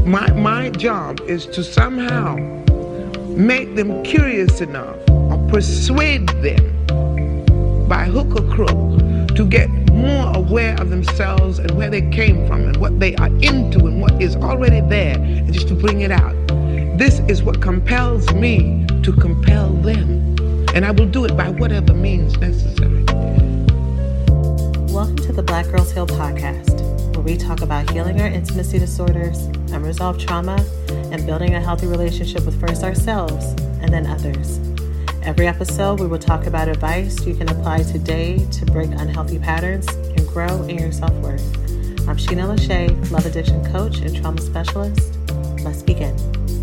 My job is to somehow make them curious enough or persuade them by hook or crook to get more aware of themselves and where they came from and what they are into and what is already there, and just to bring it out. This is what compels me to compel them, and I will do it by whatever means necessary. Welcome to the Black Girls Heal podcast, where we talk about healing our intimacy disorders, unresolved trauma, and building a healthy relationship with first ourselves and then others. Every episode, we will talk about advice you can apply today to break unhealthy patterns and grow in your self-worth. I'm Sheena Lachey, love addiction coach and trauma specialist. Let's begin.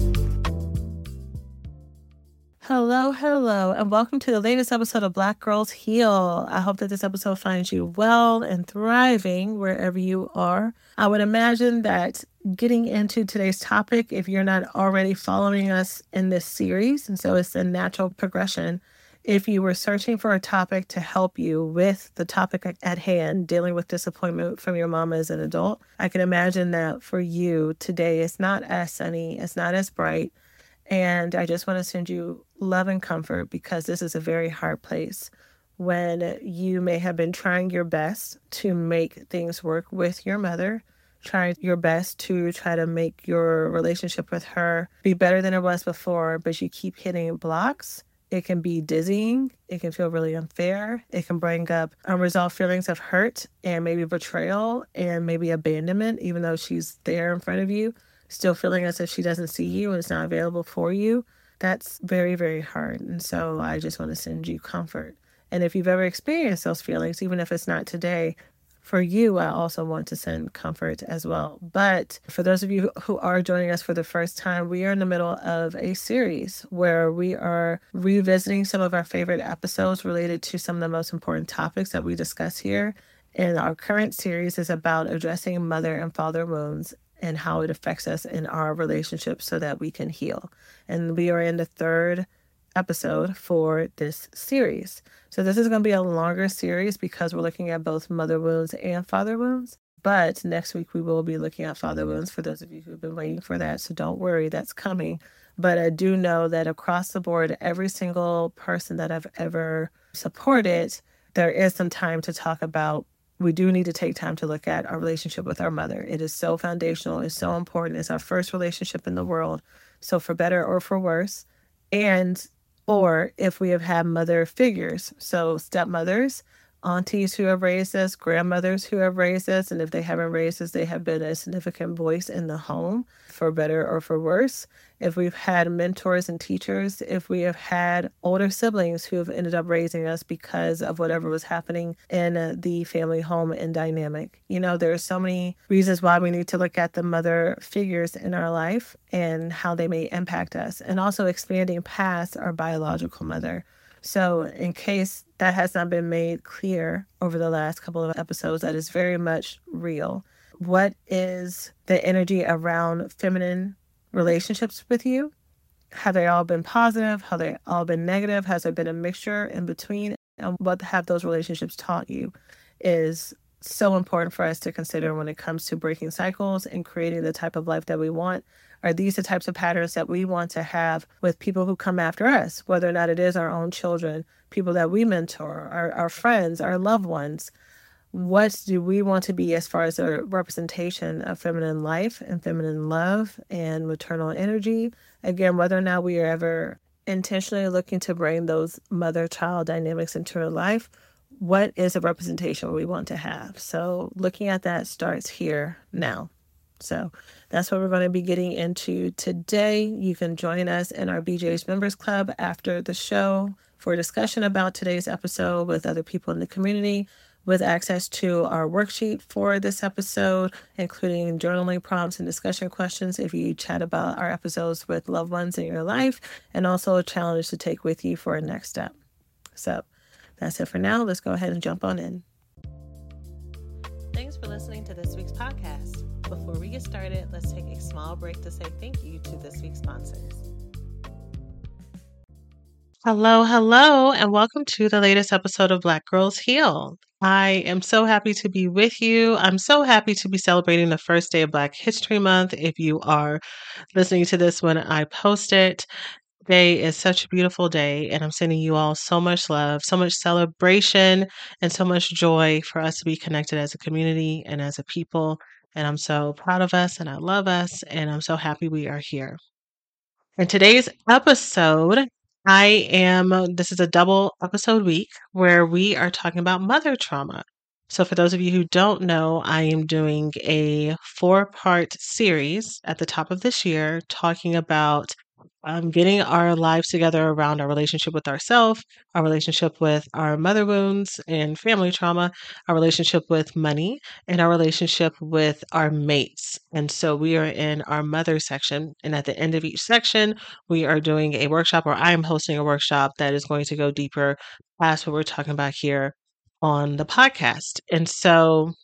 Hello, and welcome to the latest episode of Black Girls Heal. I hope that this episode finds you well and thriving wherever you are. I would imagine that getting into today's topic, if you're not already following us in this series, and so it's a natural progression, if you were searching for a topic to help you with the topic at hand, dealing with disappointment from your mom as an adult, I can imagine that for you today, it's not as sunny, it's not as bright. And I just want to send you love and comfort, because this is a very hard place when you may have been trying your best to make things work with your mother, trying your best to try to make your relationship with her be better than it was before, but you keep hitting blocks. It can be dizzying. It can feel really unfair. It can bring up unresolved feelings of hurt and maybe betrayal and maybe abandonment, even though she's there in front of you, still feeling as if she doesn't see you and is not available for you. That's very, very hard. And so I just want to send you comfort. And if you've ever experienced those feelings, even if it's not today, for you, I also want to send comfort as well. But for those of you who are joining us for the first time, we are in the middle of a series where we are revisiting some of our favorite episodes related to some of the most important topics that we discuss here. And our current series is about addressing mother and father wounds and how it affects us in our relationships so that we can heal. And we are in the third episode for this series. So this is going to be a longer series because we're looking at both mother wounds and father wounds. But next week we will be looking at father wounds for those of you who've been waiting for that. So don't worry, that's coming. But I do know that across the board, every single person that I've ever supported, there is some time to talk about. We do need to take time to look at our relationship with our mother. It is so foundational. It's so important. It's our first relationship in the world. So for better or for worse, or if we have had mother figures, so stepmothers, aunties who have raised us, grandmothers who have raised us, and if they haven't raised us, they have been a significant voice in the home, for better or for worse. If we've had mentors and teachers, if we have had older siblings who have ended up raising us because of whatever was happening in the family home and dynamic. You know, there are so many reasons why we need to look at the mother figures in our life and how they may impact us, and also expanding past our biological mother. So in case that has not been made clear over the last couple of episodes, that is very much real. What is the energy around feminine relationships with you? Have they all been positive? Have they all been negative? Has there been a mixture in between? And what have those relationships taught you is so important for us to consider when it comes to breaking cycles and creating the type of life that we want. Are these the types of patterns that we want to have with people who come after us, whether or not it is our own children, people that we mentor, our friends, our loved ones? What do we want to be as far as a representation of feminine life and feminine love and maternal energy? Again, whether or not we are ever intentionally looking to bring those mother-child dynamics into our life, what is a representation we want to have? So looking at that starts here now. So that's what we're going to be getting into today. You can join us in our BJ's Members Club after the show for a discussion about today's episode with other people in the community, with access to our worksheet for this episode, including journaling prompts and discussion questions if you chat about our episodes with loved ones in your life, and also a challenge to take with you for a next step. So that's it for now. Let's go ahead and jump on in. Thanks for listening to this week's podcast. Before we get started, let's take a small break to say thank you to this week's sponsors. Hello, and welcome to the latest episode of Black Girls Heal. I am so happy to be with you. I'm so happy to be celebrating the first day of Black History Month. If you are listening to this when I post it, today is such a beautiful day, and I'm sending you all so much love, so much celebration, and so much joy for us to be connected as a community and as a people. And I'm so proud of us, and I love us, and I'm so happy we are here. In today's episode, this is a double episode week where we are talking about mother trauma. So, for those of you who don't know, I am doing a 4-part series at the top of this year talking about getting our lives together around our relationship with ourselves, our relationship with our mother wounds and family trauma, our relationship with money, and our relationship with our mates. And so we are in our mother section. And at the end of each section, we are doing a workshop, or I'm hosting a workshop that is going to go deeper past what we're talking about here on the podcast. And so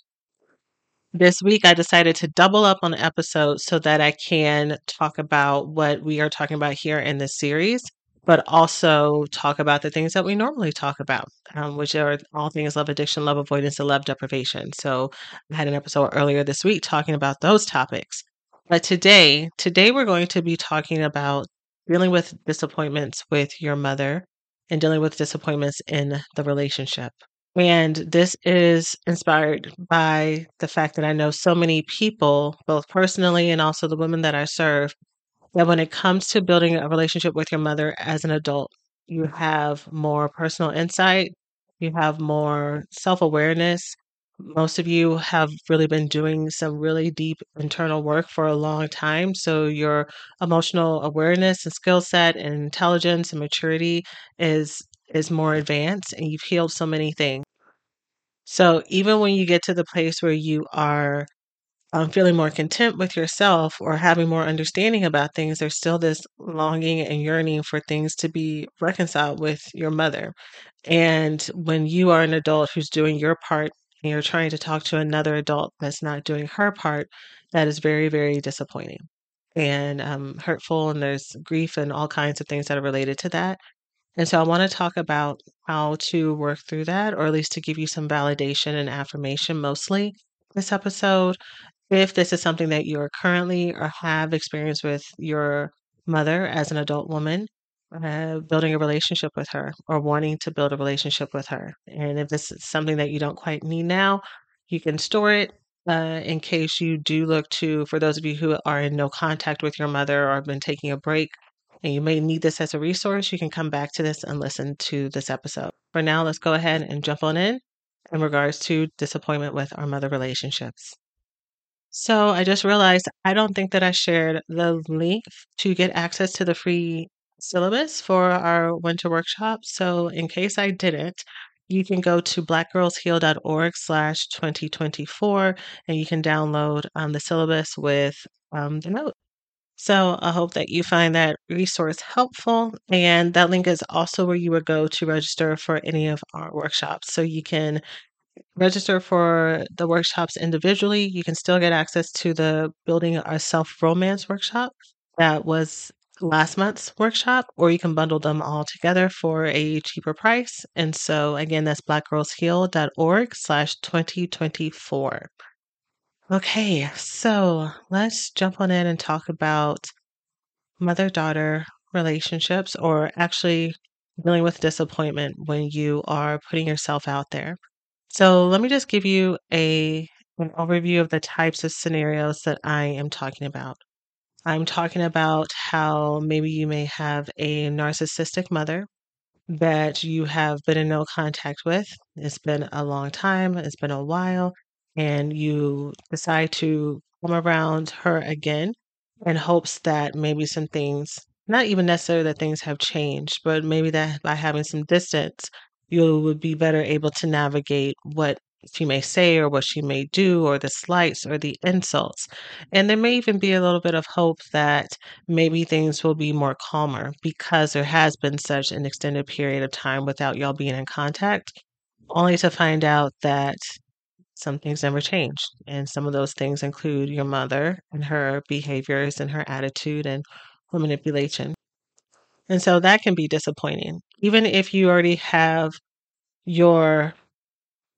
this week, I decided to double up on the episodes so that I can talk about what we are talking about here in this series, but also talk about the things that we normally talk about, which are all things love addiction, love avoidance, and love deprivation. So I had an episode earlier this week talking about those topics. But today we're going to be talking about dealing with disappointments with your mother and dealing with disappointments in the relationship. And this is inspired by the fact that I know so many people, both personally and also the women that I serve, that when it comes to building a relationship with your mother as an adult, you have more personal insight, you have more self awareness. Most of you have really been doing some really deep internal work for a long time. So your emotional awareness and skill set and intelligence and maturity is more advanced, and you've healed so many things. So even when you get to the place where you are feeling more content with yourself or having more understanding about things, there's still this longing and yearning for things to be reconciled with your mother. And when you are an adult who's doing your part and you're trying to talk to another adult that's not doing her part, that is very, very disappointing and hurtful. And there's grief and all kinds of things that are related to that. And so I want to talk about how to work through that, or at least to give you some validation and affirmation mostly this episode. If this is something that you're currently or have experience with your mother as an adult woman, building a relationship with her or wanting to build a relationship with her. And if this is something that you don't quite need now, you can store it in case you do look to, for those of you who are in no contact with your mother or have been taking a break and you may need this as a resource, you can come back to this and listen to this episode. For now, let's go ahead and jump on in regards to disappointment with our mother relationships. So I just realized I don't think that I shared the link to get access to the free syllabus for our winter workshop. So in case I didn't, you can go to blackgirlsheal.org/2024 and you can download the syllabus with the note. So I hope that you find that resource helpful. And that link is also where you would go to register for any of our workshops. So you can register for the workshops individually. You can still get access to the Building a Self Romance workshop that was last month's workshop, or you can bundle them all together for a cheaper price. And so, again, that's blackgirlsheal.org/2024. Okay, so let's jump on in and talk about mother daughter relationships, or actually dealing with disappointment when you are putting yourself out there. So let me just give you an overview of the types of scenarios that I am talking about. I'm talking about how maybe you may have a narcissistic mother that you have been in no contact with. It's been a long time, it's been a while, and you decide to come around her again in hopes that maybe some things, not even necessarily that things have changed, but maybe that by having some distance, you would be better able to navigate what she may say or what she may do, or the slights or the insults. And there may even be a little bit of hope that maybe things will be more calmer because there has been such an extended period of time without y'all being in contact, only to find out that some things never changed. And some of those things include your mother and her behaviors and her attitude and her manipulation. And so that can be disappointing. Even if you already have your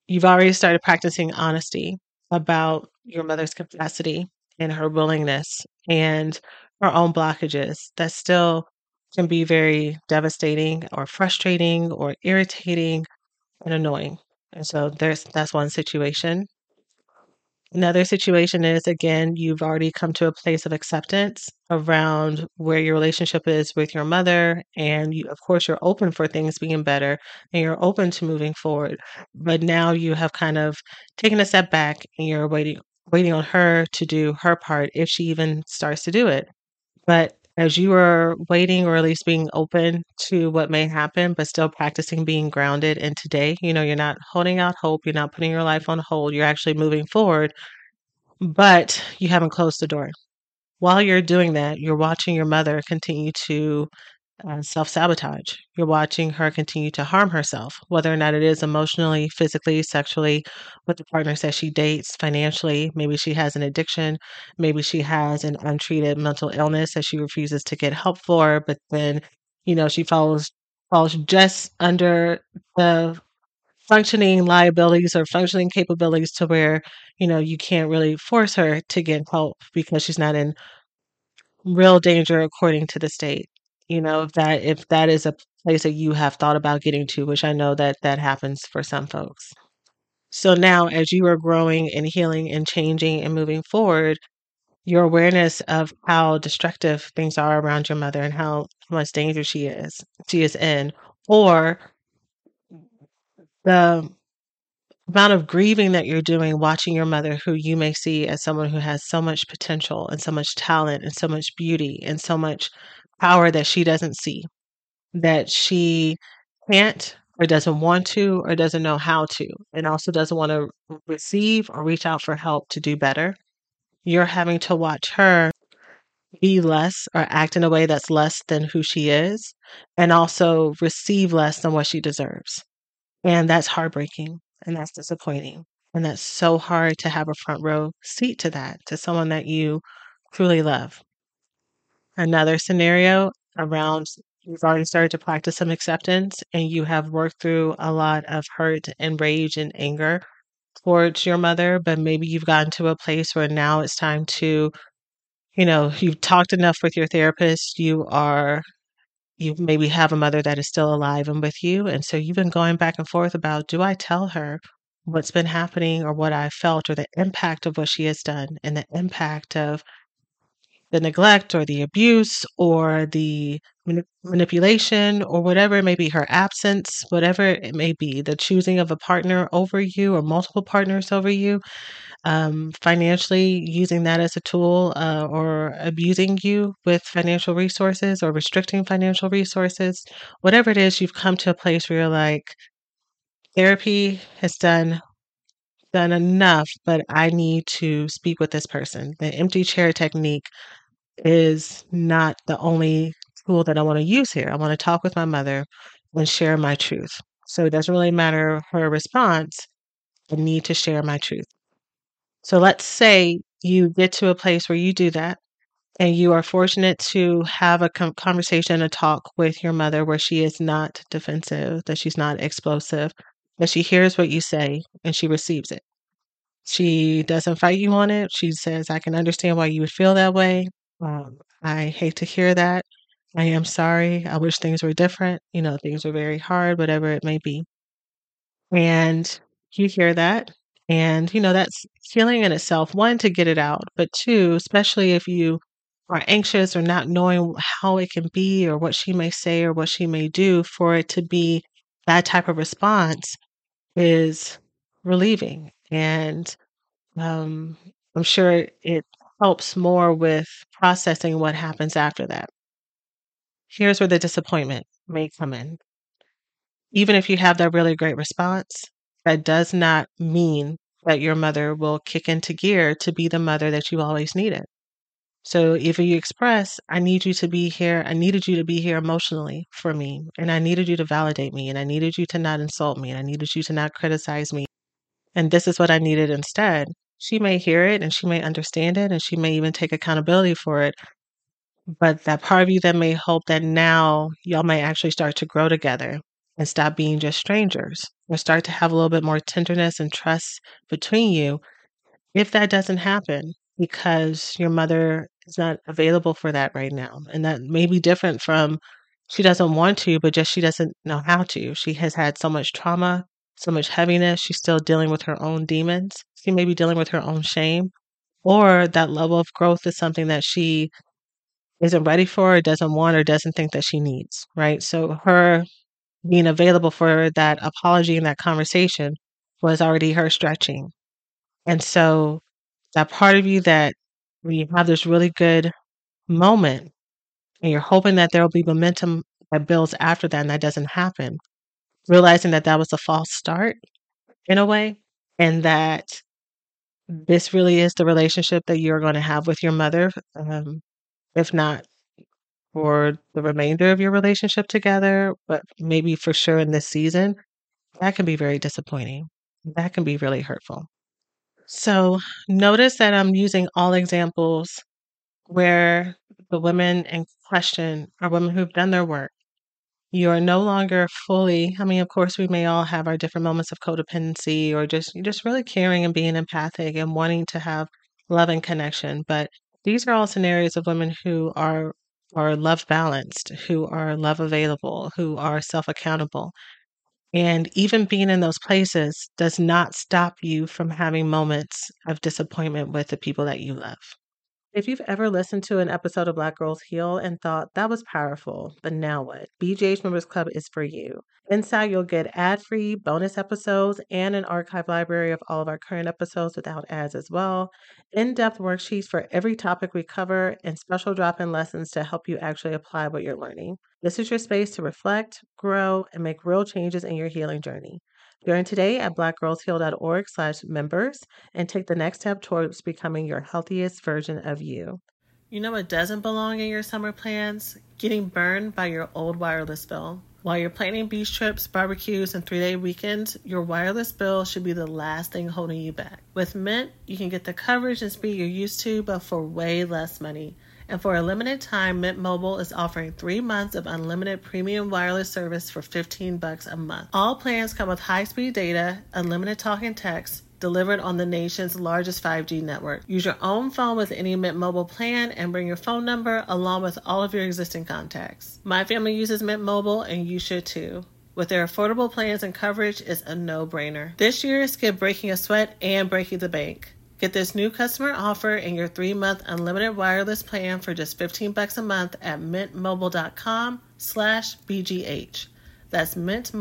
You've already started practicing honesty about your mother's capacity and her willingness and her own blockages that still can be very devastating or frustrating or irritating and annoying. And so that's one situation. Another situation is, again, you've already come to a place of acceptance around where your relationship is with your mother. And you, of course, you're open for things being better and you're open to moving forward. But now you have kind of taken a step back and you're waiting on her to do her part if she even starts to do it. But as you are waiting or at least being open to what may happen, but still practicing being grounded in today, you're not holding out hope, you're not putting your life on hold, you're actually moving forward, but you haven't closed the door. While you're doing that, you're watching your mother continue to self sabotage. You're watching her continue to harm herself, whether or not it is emotionally, physically, sexually, with the partners that she dates, financially. Maybe she has an addiction. Maybe she has an untreated mental illness that she refuses to get help for, but then, she falls just under the functioning liabilities or functioning capabilities to where, you can't really force her to get help because she's not in real danger according to the state. If that is a place that you have thought about getting to, which I know that that happens for some folks. So now as you are growing and healing and changing and moving forward, your awareness of how destructive things are around your mother and how much danger she is in, or the amount of grieving that you're doing watching your mother, who you may see as someone who has so much potential and so much talent and so much beauty and so much power that she doesn't see, that she can't or doesn't want to or doesn't know how to, and also doesn't want to receive or reach out for help to do better. You're having to watch her be less or act in a way that's less than who she is, and also receive less than what she deserves. And that's heartbreaking and that's disappointing. And that's so hard to have a front row seat to that, to someone that you truly love. Another scenario around, you've already started to practice some acceptance and you have worked through a lot of hurt and rage and anger towards your mother, but maybe you've gotten to a place where now it's time to, you've talked enough with your therapist, you maybe have a mother that is still alive and with you. And so you've been going back and forth about, do I tell her what's been happening or what I felt or the impact of what she has done and the impact of the neglect or the abuse or the manipulation or whatever it may be, her absence, whatever it may be, the choosing of a partner over you or multiple partners over you, financially using that as a tool, or abusing you with financial resources or restricting financial resources, whatever it is, you've come to a place where you're like, therapy has done enough, but I need to speak with this person. The empty chair technique is not the only tool that I want to use here. I want to talk with my mother and share my truth. So it doesn't really matter her response. I need to share my truth. So let's say you get to a place where you do that and you are fortunate to have a conversation, a talk with your mother where she is not defensive, that she's not explosive, that she hears what you say and she receives it. She doesn't fight you on it. She says, I can understand why you would feel that way. I hate to hear that. I am sorry. I wish things were different. Things are very hard, whatever it may be. And you hear that. And, that's healing in itself. One, to get it out. But two, especially if you are anxious or not knowing how it can be or what she may say or what she may do, for it to be that type of response is relieving. And I'm sure it helps more with processing what happens after that. Here's where the disappointment may come in. Even if you have that really great response, that does not mean that your mother will kick into gear to be the mother that you always needed. So if you express, I need you to be here, I needed you to be here emotionally for me, and I needed you to validate me, and I needed you to not insult me, and I needed you to not criticize me, and this is what I needed instead. She may hear it and she may understand it and she may even take accountability for it. But that part of you that may hope that now y'all may actually start to grow together and stop being just strangers, or start to have a little bit more tenderness and trust between you. If that doesn't happen because your mother is not available for that right now, and that may be different from she doesn't want to, but just she doesn't know how to. She has had so much trauma, so much heaviness. She's still dealing with her own demons. She may be dealing with her own shame, or that level of growth is something that she isn't ready for, or doesn't want, or doesn't think that she needs, right? So her being available for that apology and that conversation was already her stretching. And so that part of you that when you have this really good moment and you're hoping that there will be momentum that builds after that and that doesn't happen, realizing that that was a false start in a way, and that this really is the relationship that you're going to have with your mother, if not for the remainder of your relationship together, but maybe for sure in this season, that can be very disappointing. That can be really hurtful. So notice that I'm using all examples where the women in question are women who've done their work. You are no longer fully, I mean, of course, we may all have our different moments of codependency or just really caring and being empathic and wanting to have love and connection. But these are all scenarios of women who are love balanced, who are love available, who are self accountable. And even being in those places does not stop you from having moments of disappointment with the people that you love. If you've ever listened to an episode of Black Girls Heal and thought that was powerful, but now what? BGH Members Club is for you. Inside, you'll get ad-free bonus episodes and an archive library of all of our current episodes without ads as well, in-depth worksheets for every topic we cover, and special drop-in lessons to help you actually apply what you're learning. This is your space to reflect, grow, and make real changes in your healing journey. Join today at blackgirlsheal.org/members and take the next step towards becoming your healthiest version of you. You know what doesn't belong in your summer plans? Getting burned by your old wireless bill. While you're planning beach trips, barbecues, and 3-day weekends, your wireless bill should be the last thing holding you back. With Mint, you can get the coverage and speed you're used to, but for way less money. And for a limited time, Mint Mobile is offering 3 months of unlimited premium wireless service for $15 a month. All plans come with high-speed data, unlimited talk and text, delivered on the nation's largest 5G network. Use your own phone with any Mint Mobile plan and bring your phone number along with all of your existing contacts. My family uses Mint Mobile and you should too. With their affordable plans and coverage, it's a no-brainer. This year, skip breaking a sweat and breaking the bank. Get this new customer offer and your 3-month unlimited wireless plan for just $15 a month at mintmobile.com/BGH. That's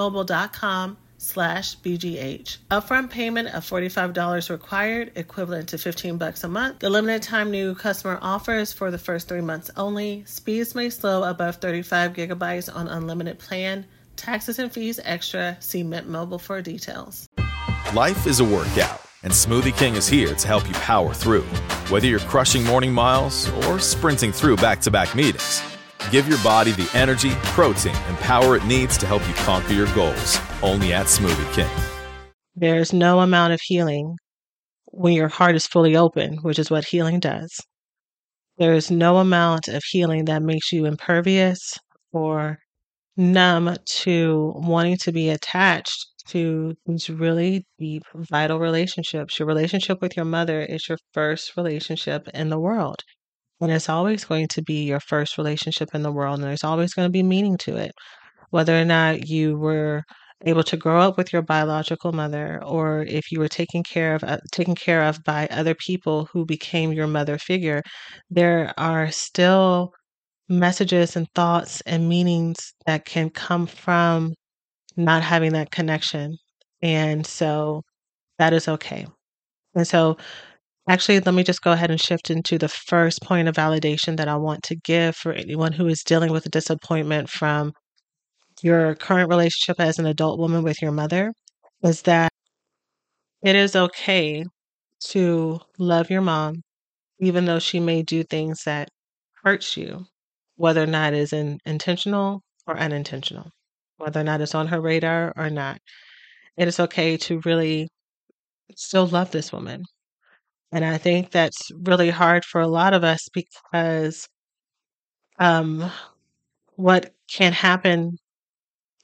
mintmobile.com/BGH. Upfront payment of $45 required, equivalent to $15 a month. The limited time new customer offer is for the first 3 months only. Speeds may slow above 35 gigabytes on unlimited plan. Taxes and fees extra. See Mint Mobile for details. Life is a workout, and Smoothie King is here to help you power through. Whether you're crushing morning miles or sprinting through back-to-back meetings, give your body the energy, protein, and power it needs to help you conquer your goals. Only at Smoothie King. There's no amount of healing when your heart is fully open, which is what healing does. There is no amount of healing that makes you impervious or numb to wanting to be attached to these really deep, vital relationships. Your relationship with your mother is your first relationship in the world. And it's always going to be your first relationship in the world. And there's always going to be meaning to it. Whether or not you were able to grow up with your biological mother, or if you were taken care of by other people who became your mother figure, there are still messages and thoughts and meanings that can come from not having that connection. And so that is okay. And so actually, let me just go ahead and shift into the first point of validation that I want to give for anyone who is dealing with a disappointment from your current relationship as an adult woman with your mother, is that it is okay to love your mom, even though she may do things that hurts you, whether or not it is intentional or unintentional, whether or not it's on her radar or not. It is okay to really still love this woman. And I think that's really hard for a lot of us because what can happen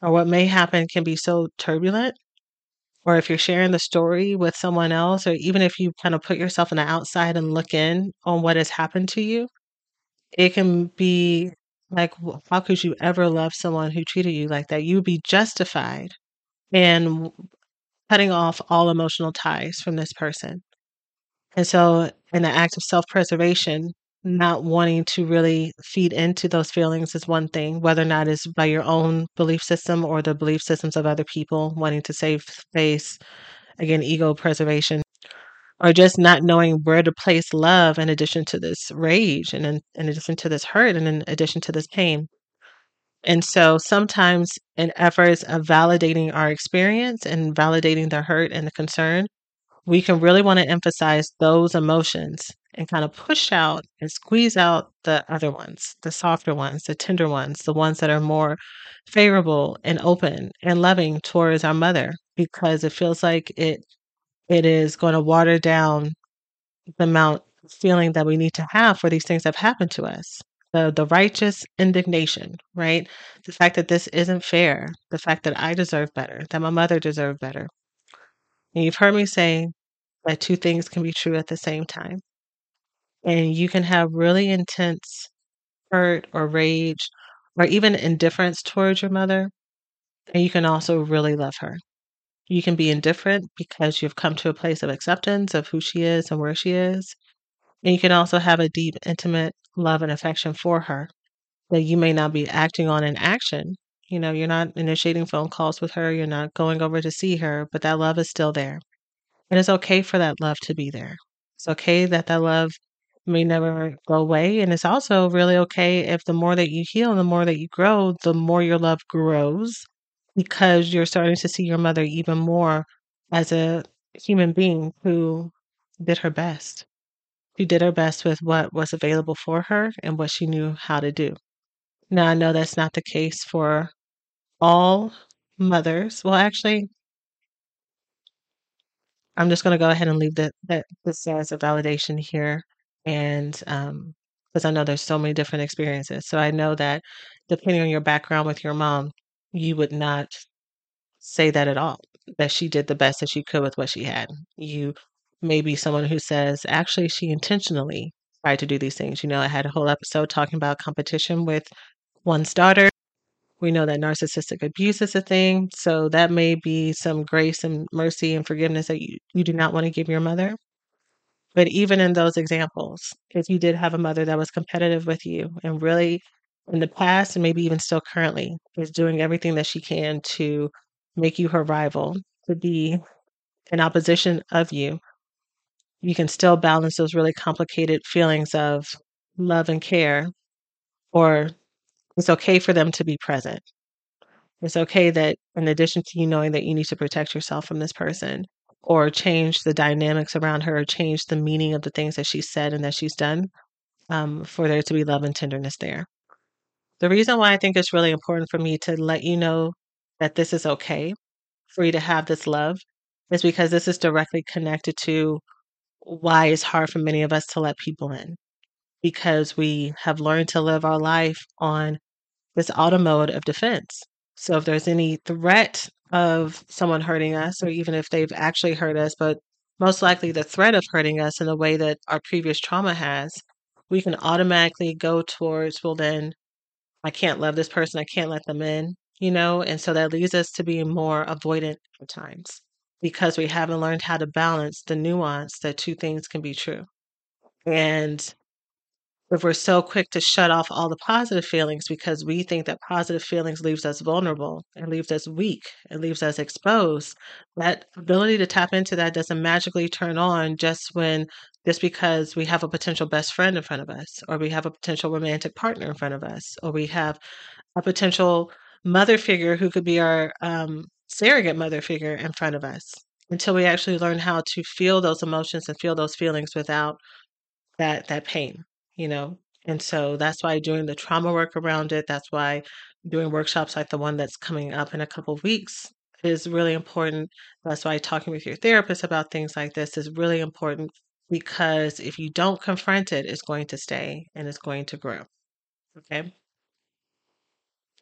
or what may happen can be so turbulent, or if you're sharing the story with someone else, or even if you kind of put yourself on the outside and look in on what has happened to you, it can be like, how could you ever love someone who treated you like that? You would be justified in cutting off all emotional ties from this person. And so, in the act of self preservation, not wanting to really feed into those feelings is one thing, whether or not it's by your own belief system or the belief systems of other people, wanting to save face, again, ego preservation, or just not knowing where to place love in addition to this rage and in addition to this hurt and in addition to this pain. And so sometimes in efforts of validating our experience and validating the hurt and the concern, we can really want to emphasize those emotions and kind of push out and squeeze out the other ones, the softer ones, the tender ones, the ones that are more favorable and open and loving towards our mother, because it feels like it is going to water down the amount of feeling that we need to have for these things that have happened to us. The righteous indignation, right? The fact that this isn't fair, the fact that I deserve better, that my mother deserved better. And you've heard me say that two things can be true at the same time. And you can have really intense hurt or rage or even indifference towards your mother, and you can also really love her. You can be indifferent because you've come to a place of acceptance of who she is and where she is. And you can also have a deep, intimate love and affection for her that you may not be acting on in action. You know, you're not initiating phone calls with her, you're not going over to see her, but that love is still there. And it's okay for that love to be there. It's okay that that love may never go away. And it's also really okay if the more that you heal and the more that you grow, the more your love grows because you're starting to see your mother even more as a human being who did her best, who did her best with what was available for her and what she knew how to do. Now, I know that's not the case for all mothers. Well, actually, I'm just gonna go ahead and leave that this as a validation here, and, because I know there's so many different experiences. So I know that depending on your background with your mom, you would not say that at all, that she did the best that she could with what she had. You may be someone who says, "Actually, she intentionally tried to do these things." You know, I had a whole episode talking about competition with one's daughter. We know that narcissistic abuse is a thing, so that may be some grace and mercy and forgiveness that you do not want to give your mother. But even in those examples, if you did have a mother that was competitive with you and really in the past and maybe even still currently is doing everything that she can to make you her rival, to be in opposition of you, you can still balance those really complicated feelings of love and care, or it's okay for them to be present. It's okay that in addition to you knowing that you need to protect yourself from this person or change the dynamics around her, or change the meaning of the things that she said and that she's done, for there to be love and tenderness there. The reason why I think it's really important for me to let you know that this is okay for you to have this love is because this is directly connected to why it's hard for many of us to let people in, because we have learned to live our life on this auto mode of defense. So if there's any threat of someone hurting us, or even if they've actually hurt us, but most likely the threat of hurting us in the way that our previous trauma has, we can automatically go towards, well, then I can't love this person, I can't let them in, you know? And so that leads us to being more avoidant at times because we haven't learned how to balance the nuance that two things can be true. And if we're so quick to shut off all the positive feelings because we think that positive feelings leaves us vulnerable and leaves us weak and leaves us exposed, that ability to tap into that doesn't magically turn on just because we have a potential best friend in front of us, or we have a potential romantic partner in front of us, or we have a potential mother figure who could be our surrogate mother figure in front of us, until we actually learn how to feel those emotions and feel those feelings without that pain, you know? And so that's why doing the trauma work around it, that's why doing workshops like the one that's coming up in a couple of weeks is really important. That's why talking with your therapist about things like this is really important, because if you don't confront it, it's going to stay and it's going to grow. Okay.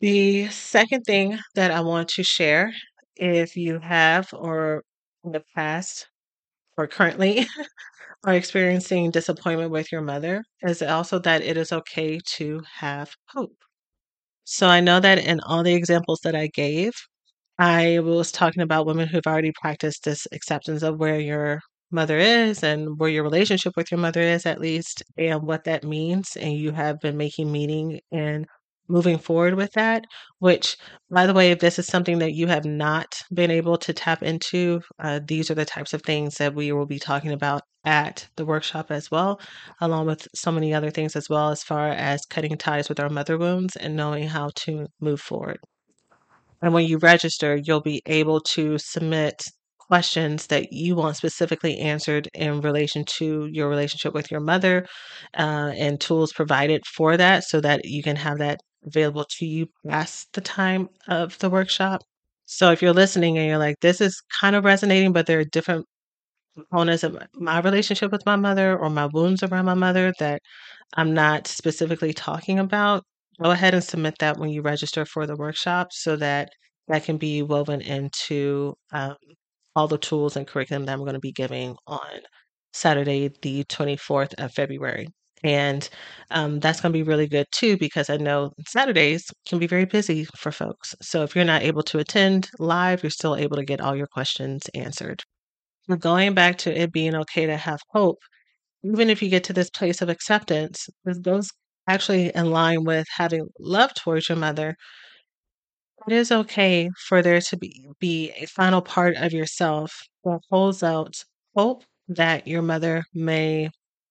The second thing that I want to share, if you have or in the past or currently are experiencing disappointment with your mother, is also that it is okay to have hope. So I know that in all the examples that I gave, I was talking about women who've already practiced this acceptance of where your mother is and where your relationship with your mother is, at least, and what that means. And you have been making meaning and moving forward with that. Which, by the way, if this is something that you have not been able to tap into, these are the types of things that we will be talking about at the workshop as well, along with so many other things as well, as far as cutting ties with our mother wounds and knowing how to move forward. And when you register, you'll be able to submit questions that you want specifically answered in relation to your relationship with your mother, and tools provided for that so that you can have that available to you past the time of the workshop. So if you're listening and you're like, this is kind of resonating, but there are different components of my relationship with my mother or my wounds around my mother that I'm not specifically talking about, go ahead and submit that when you register for the workshop so that that can be woven into all the tools and curriculum that I'm going to be giving on Saturday, the 24th of February. And that's going to be really good too, because I know Saturdays can be very busy for folks. So if you're not able to attend live, you're still able to get all your questions answered. But going back to it being okay to have hope, even if you get to this place of acceptance, this goes actually in line with having love towards your mother. It is okay for there to be a final part of yourself that holds out hope that your mother may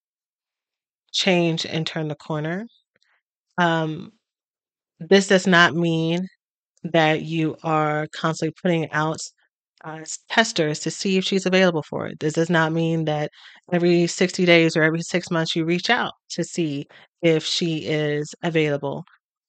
change and turn the corner. Um, this does not mean that you are constantly putting out testers to see if she's available for it. This does not mean that every 60 days or every 6 months you reach out to see if she is available.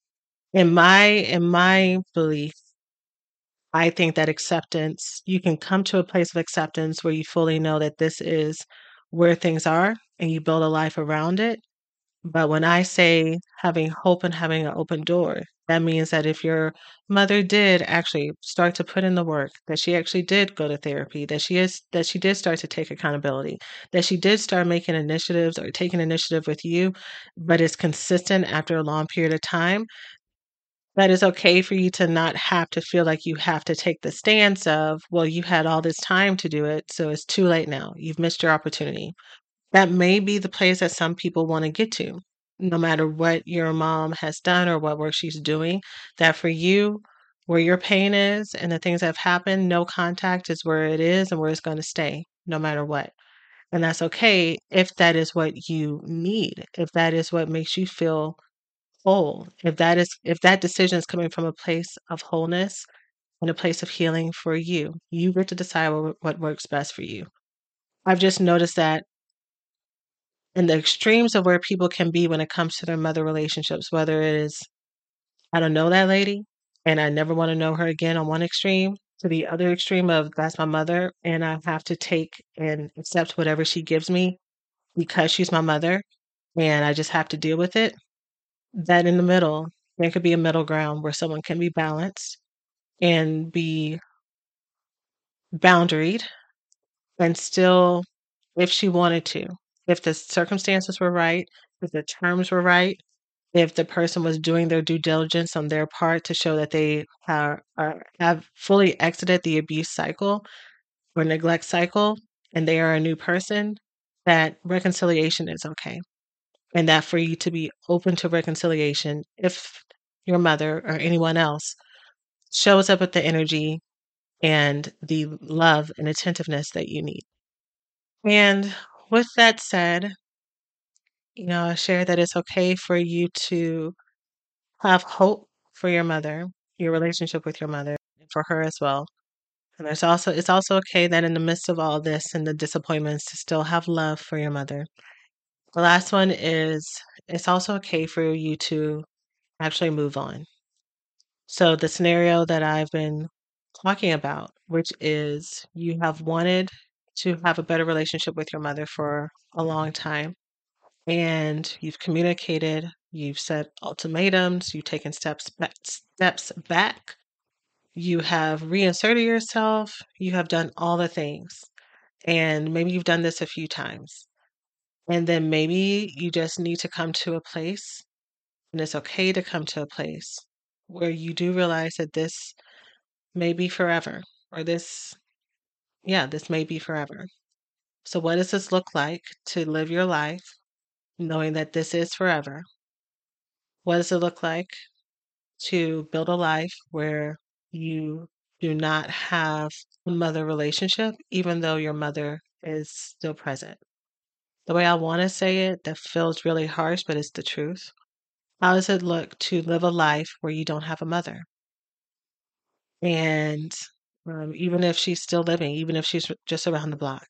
In my belief, I think that acceptance, you can come to a place of acceptance where you fully know that this is where things are and you build a life around it. But when I say having hope and having an open door, that means that if your mother did actually start to put in the work, that she actually did go to therapy, that she did start to take accountability, that she did start making initiatives or taking initiative with you, but it's consistent after a long period of time, that is okay for you to not have to feel like you have to take the stance of, well, you had all this time to do it, so it's too late now. You've missed your opportunity. That may be the place that some people wanna get to, no matter what your mom has done or what work she's doing, that for you, where your pain is and the things that have happened, no contact is where it is and where it's gonna stay, no matter what. And that's okay if that is what you need, if that is what makes you feel whole, if that decision is coming from a place of wholeness and a place of healing for you. You get to decide what works best for you. I've just noticed that in the extremes of where people can be when it comes to their mother relationships, whether it is, I don't know that lady and I never want to know her again on one extreme, to the other extreme of that's my mother and I have to take and accept whatever she gives me because she's my mother and I just have to deal with it. That in the middle, there could be a middle ground where someone can be balanced and be boundaried and still, if she wanted to, if the circumstances were right, if the terms were right, if the person was doing their due diligence on their part to show that they have fully exited the abuse cycle or neglect cycle and they are a new person, that reconciliation is okay. And that for you to be open to reconciliation if your mother or anyone else shows up with the energy and the love and attentiveness that you need. And with that said, I share that it's okay for you to have hope for your mother, your relationship with your mother, and for her as well. And it's also okay that in the midst of all this and the disappointments to still have love for your mother. The last one is it's also okay for you to actually move on. So the scenario that I've been talking about, which is you have wanted to have a better relationship with your mother for a long time and you've communicated You've set ultimatums. You've taken steps back. You have reinserted yourself. You have done all the things. And maybe you've done this a few times. And then maybe you just need to come to a place, and it's okay to come to a place where you do realize that this may be forever, or this may be forever. So, what does this look like to live your life knowing that this is forever? What does it look like to build a life where you do not have a mother relationship, even though your mother is still present? The way I want to say it, that feels really harsh, but it's the truth. How does it look to live a life where you don't have a mother? And even if she's still living, even if she's just around the block.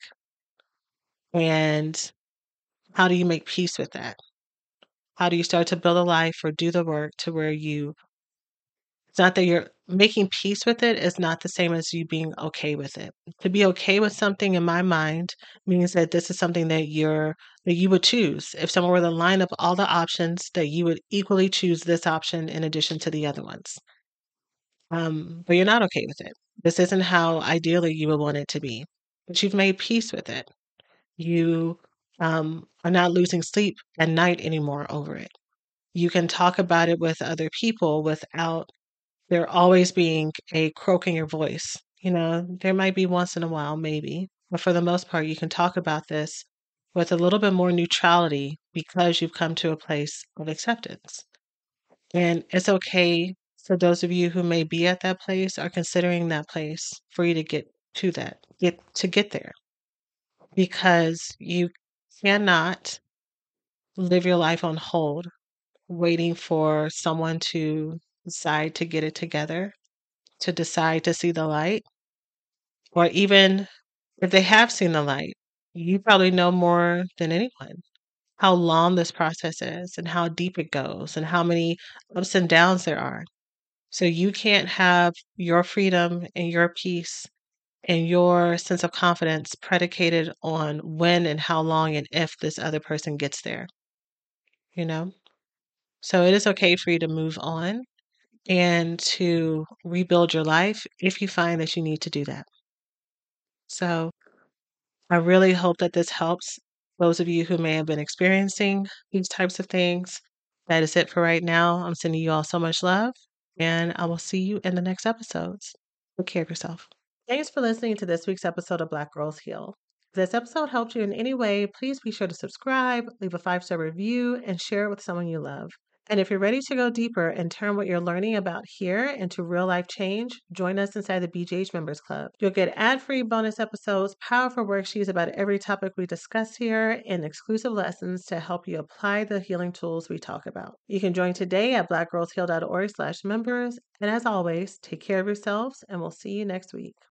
And how do you make peace with that? How do you start to build a life or do the work to where it's not that you're making peace with it, is not the same as you being okay with it. To be okay with something in my mind means that this is something that you would choose. If someone were to line up all the options, that you would equally choose this option in addition to the other ones. But you're not okay with it. This isn't how ideally you would want it to be. But you've made peace with it. You are not losing sleep at night anymore over it. You can talk about it with other people without there always being a croak in your voice. There might be once in a while, maybe, but for the most part, you can talk about this with a little bit more neutrality because you've come to a place of acceptance. And it's okay for those of you who may be at that place or considering that place for you to get to get there, because you cannot live your life on hold waiting for someone to decide to get it together, to decide to see the light, or even if they have seen the light, you probably know more than anyone how long this process is and how deep it goes and how many ups and downs there are. So you can't have your freedom and your peace and your sense of confidence predicated on when and how long and if this other person gets there, you know? So it is okay for you to move on and to rebuild your life if you find that you need to do that. So I really hope that this helps those of you who may have been experiencing these types of things. That is it for right now. I'm sending you all so much love, and I will see you in the next episodes. Take care of yourself. Thanks for listening to this week's episode of Black Girls Heal. If this episode helped you in any way, please be sure to subscribe, leave a 5-star review, and share it with someone you love. And if you're ready to go deeper and turn what you're learning about here into real life change, join us inside the BGH Members Club. You'll get ad-free bonus episodes, powerful worksheets about every topic we discuss here, and exclusive lessons to help you apply the healing tools we talk about. You can join today at blackgirlsheal.org/members. And as always, take care of yourselves, and we'll see you next week.